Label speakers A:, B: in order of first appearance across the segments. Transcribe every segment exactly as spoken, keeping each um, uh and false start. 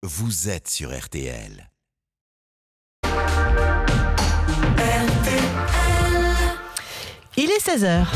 A: vous êtes sur R T L.
B: Il est seize heures.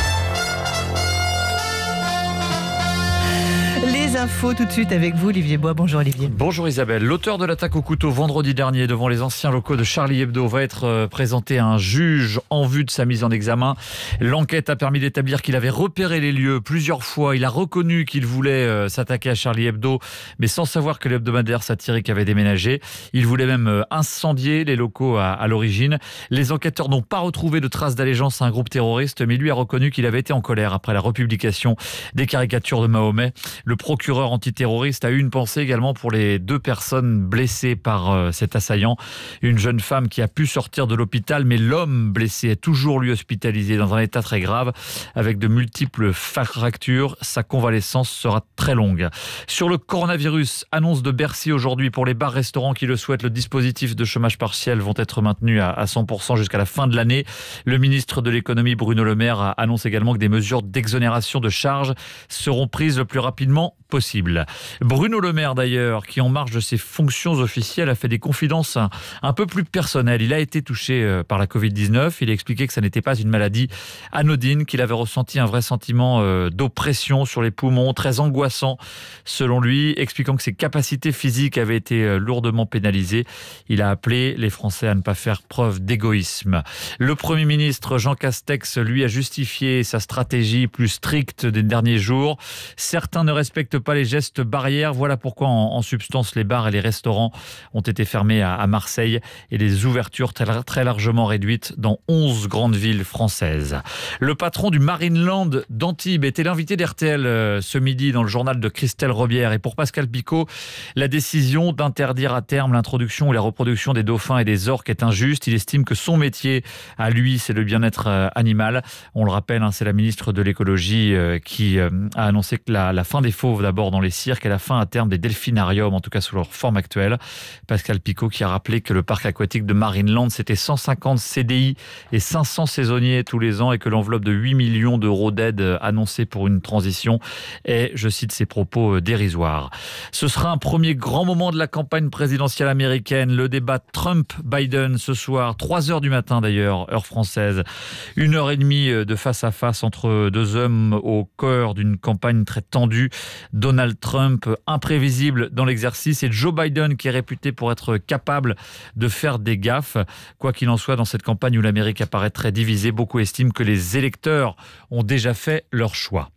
B: Les infos tout de suite avec vous, Olivier Bois. Bonjour Olivier.
C: Bonjour Isabelle. L'auteur de l'attaque au couteau vendredi dernier devant les anciens locaux de Charlie Hebdo va être présenté à un juge en vue de sa mise en examen. L'enquête a permis d'établir qu'il avait repéré les lieux plusieurs fois. Il a reconnu qu'il voulait s'attaquer à Charlie Hebdo, mais sans savoir que l'hebdomadaire satirique avait déménagé. Il voulait même incendier les locaux à, à l'origine. Les enquêteurs n'ont pas retrouvé de traces d'allégeance à un groupe terroriste, mais lui a reconnu qu'il avait été en colère après la republication des caricatures de Mahomet. Le procureur antiterroriste a eu une pensée également pour les deux personnes blessées par euh, cet assaillant. Une jeune femme qui a pu sortir de l'hôpital, mais l'homme blessé est toujours lui hospitalisé dans un état très grave, avec de multiples fractures. Sa convalescence sera très longue. Sur le coronavirus, annonce de Bercy aujourd'hui pour les bars-restaurants qui le souhaitent. Le dispositif de chômage partiel vont être maintenus à, à cent pour cent jusqu'à la fin de l'année. Le ministre de l'économie, Bruno Le Maire, annonce également que des mesures d'exonération de charges seront prises le plus rapidement possible. Bruno Le Maire d'ailleurs, qui en marge de ses fonctions officielles, a fait des confidences un, un peu plus personnelles. Il a été touché euh, par la covid dix-neuf. Il a expliqué que ça n'était pas une maladie anodine, qu'il avait ressenti un vrai sentiment euh, d'oppression sur les poumons, très angoissant selon lui, expliquant que ses capacités physiques avaient été euh, lourdement pénalisées. Il a appelé les Français à ne pas faire preuve d'égoïsme. Le Premier ministre Jean Castex, lui, a justifié sa stratégie plus stricte des derniers jours. Certains ne respectent pas les gestes barrières. Voilà pourquoi, en, en substance, les bars et les restaurants ont été fermés à, à Marseille et les ouvertures très, très largement réduites dans onze grandes villes françaises. Le patron du Marineland d'Antibes était l'invité d'R T L euh, ce midi dans le journal de Christelle Robière. Et pour Pascal Picot, la décision d'interdire à terme l'introduction ou la reproduction des dauphins et des orques est injuste. Il estime que son métier, à lui, c'est le bien-être euh, animal. On le rappelle, hein, c'est la ministre de l'écologie euh, qui euh, a annoncé que la, la fin des fauves d'abord dans les cirques et la fin à terme des delphinariums, en tout cas sous leur forme actuelle. Pascal Picot qui a rappelé que le parc aquatique de Marineland, c'était cent cinquante C D I et cinq cents saisonniers tous les ans et que l'enveloppe de huit millions d'euros d'aide annoncée pour une transition est, je cite ses propos, dérisoire. Ce sera un premier grand moment de la campagne présidentielle américaine, le débat Trump-Biden ce soir, trois heures du matin d'ailleurs, heure française. Une heure et demie de face à face entre deux hommes au cœur d'une campagne très tendue. Donald Trump, imprévisible dans l'exercice, et Joe Biden, qui est réputé pour être capable de faire des gaffes. Quoi qu'il en soit, dans cette campagne où l'Amérique apparaît très divisée, beaucoup estiment que les électeurs ont déjà fait leur choix.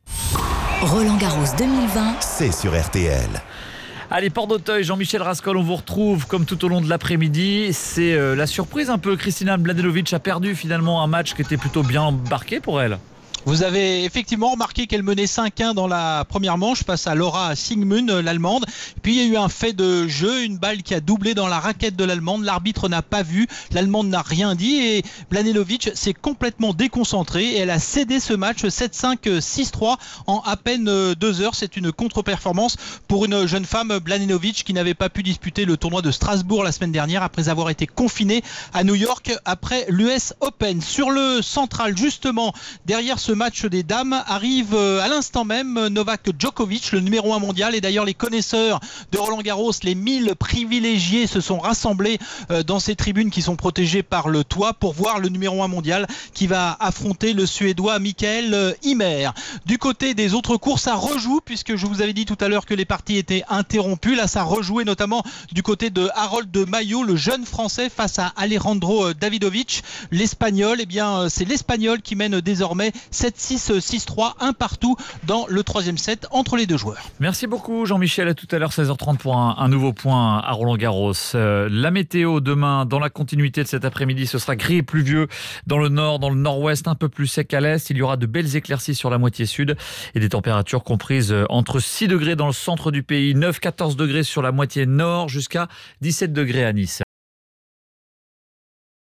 D: Roland Garros deux mille vingt,
A: C'est sur R T L.
C: Allez, Port d'Auteuil, Jean-Michel Rascol, on vous retrouve comme tout au long de l'après-midi. C'est euh, la surprise un peu. Kristina Mladenovic a perdu finalement un match qui était plutôt bien embarqué pour elle.
E: Vous avez effectivement remarqué qu'elle menait cinq un dans la première manche face à Laura Siegemund, l'Allemande. Puis il y a eu un fait de jeu, une balle qui a doublé dans la raquette de l'Allemande. L'arbitre n'a pas vu, l'Allemande n'a rien dit et Mladenovic s'est complètement déconcentrée et elle a cédé ce match sept cinq, six trois en à peine deux heures. C'est une contre-performance pour une jeune femme, Mladenovic, qui n'avait pas pu disputer le tournoi de Strasbourg la semaine dernière après avoir été confinée à New York après l'U S Open. Sur le central, justement, derrière ce match des dames, arrive à l'instant même Novak Djokovic, le numéro un mondial. Et d'ailleurs, les connaisseurs de Roland Garros, les mille privilégiés, se sont rassemblés dans ces tribunes qui sont protégées par le toit pour voir le numéro un mondial qui va affronter le Suédois Mikael Ymer. Du côté des autres courses, ça rejoue, puisque je vous avais dit tout à l'heure que les parties étaient interrompues. Là, ça rejouait notamment du côté de Harold de Maillot, le jeune Français, face à Alejandro Davidovich. L'Espagnol, eh bien, c'est l'Espagnol qui mène désormais sept six, six trois, un partout dans le troisième set entre les deux joueurs.
C: Merci beaucoup Jean-Michel, à tout à l'heure seize heures trente pour un, un nouveau point à Roland-Garros. Euh, la météo demain, dans la continuité de cet après-midi, ce sera gris et pluvieux dans le nord, dans le nord-ouest, un peu plus sec à l'est. Il y aura de belles éclaircies sur la moitié sud et des températures comprises entre six degrés dans le centre du pays, neuf à quatorze degrés sur la moitié nord, jusqu'à dix-sept degrés à Nice.